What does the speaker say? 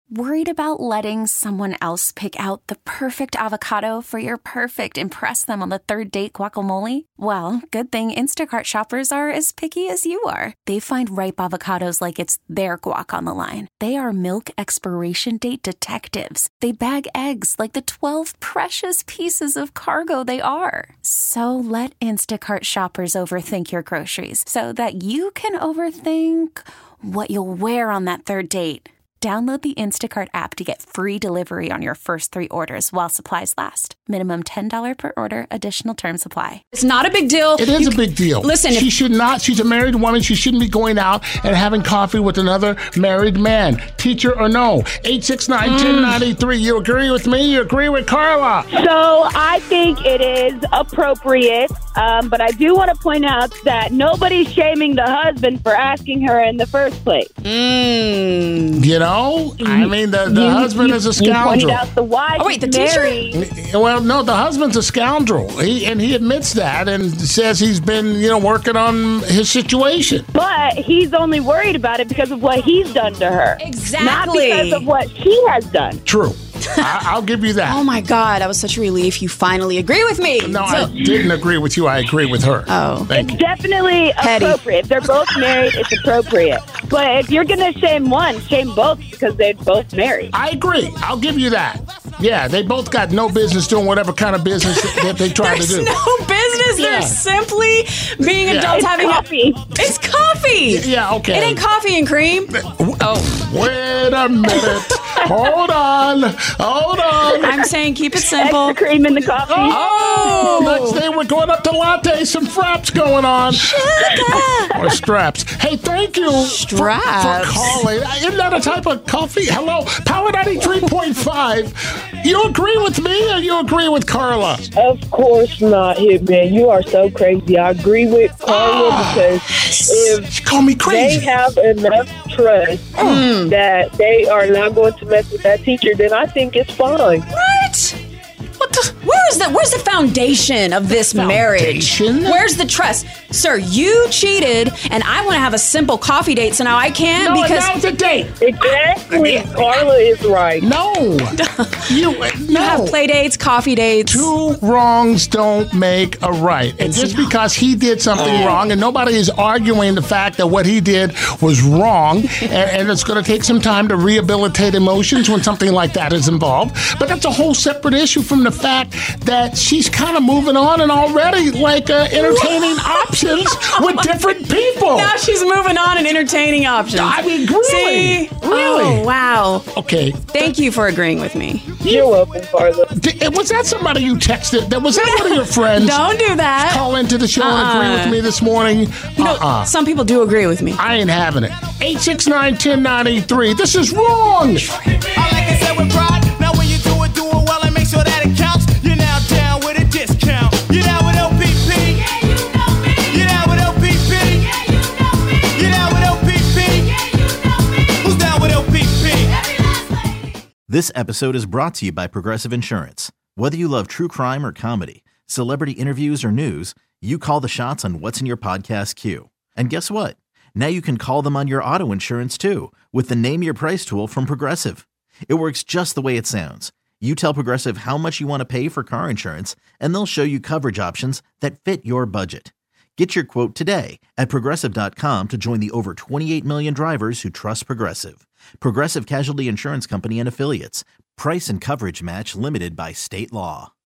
Worried about letting someone else pick out the perfect avocado for your perfect impress them on the third date guacamole? Well, good thing Instacart shoppers are as picky as you are. They find ripe avocados like it's their guac on the line. They are milk expiration date detectives. They bag eggs like the 12 precious pieces of cargo they are. So let Instacart shoppers overthink your groceries so that you can overthink what you'll wear on that third date. Download the Instacart app to get free delivery on your first 3 orders while supplies last. Minimum $10 per order. Additional terms apply. It's not a big deal. It is a big deal. Listen, she should not. She's a married woman. She shouldn't be going out and having coffee with another married man. Teacher or no? 869-1093. You agree with me? You agree with Carla? So I think it is appropriate, but I do want to point out that nobody's shaming the husband for asking her in the first place. You know? I mean, the husband is a scoundrel. You pointed out the wife the teacher? Well, no, the husband's a scoundrel. He admits that and says he's been, working on his situation. But he's only worried about it because of what he's done to her. Exactly. Not because of what she has done. True. I'll give you that. Oh my God, that was such a relief. You finally agree with me. No, I didn't agree with you. I agree with her. Oh. Thank you. Definitely appropriate. If they're both married, it's appropriate. But if you're going to shame one, shame both because they're both married. I agree. I'll give you that. Yeah, they both got no business doing whatever kind of business that they try to do. There's no business. Yeah. They're simply being adults It's having coffee. It's coffee. Yeah, okay. It ain't coffee and cream. Oh. Wait a minute. Hold on. I'm saying keep it simple. Extra cream in the coffee. Oh, next thing we're going up to latte. Some fraps going on. Or straps. Hey, thank you Straps. for calling. Isn't that a type of coffee? Hello, Power 93.5. You agree with me or you agree with Carla? Of course not, Hitman. You are so crazy. I agree with Carla because if She called me crazy. they have enough trust that they are not going to mess with that teacher, then I think it's fine. What? Where's the foundation of this marriage? Foundation? Where's the trust? Sir, you cheated, and I want to have a simple coffee date, so now I can't No, because now it's a date. Exactly. Carla is right. No. you have play dates, coffee dates. 2 wrongs don't make a right. And just because he did something wrong, and nobody is arguing the fact that what he did was wrong, and it's going to take some time to rehabilitate emotions when something like that is involved. But that's a whole separate issue from the fact that she's kind of moving on and already entertaining options with different people. Now she's moving on and entertaining options. I mean, really? See? Really? Oh, wow. Okay. Thank you for agreeing with me. You're welcome, Carla. Was that somebody you texted? Was that one of your friends? Don't do that. Call into the show and agree with me this morning? No, some people do agree with me. I ain't having it. 869-1093. This is wrong. I like it said with pride. Now when you do it well and make sure that it counts. You're now down with a discount. You're down with OPP. Yeah, you know me. You're down with OPP. Yeah, you know me. You're down with OPP. Yeah, you know me. Who's down with OPP? Every last lady. This episode is brought to you by Progressive Insurance. Whether you love true crime or comedy, celebrity interviews or news, you call the shots on what's in your podcast queue. And guess what? Now you can call them on your auto insurance too with the Name Your Price tool from Progressive. It works just the way it sounds. You tell Progressive how much you want to pay for car insurance, and they'll show you coverage options that fit your budget. Get your quote today at Progressive.com to join the over 28 million drivers who trust Progressive. Progressive Casualty Insurance Company and Affiliates. Price and coverage match limited by state law.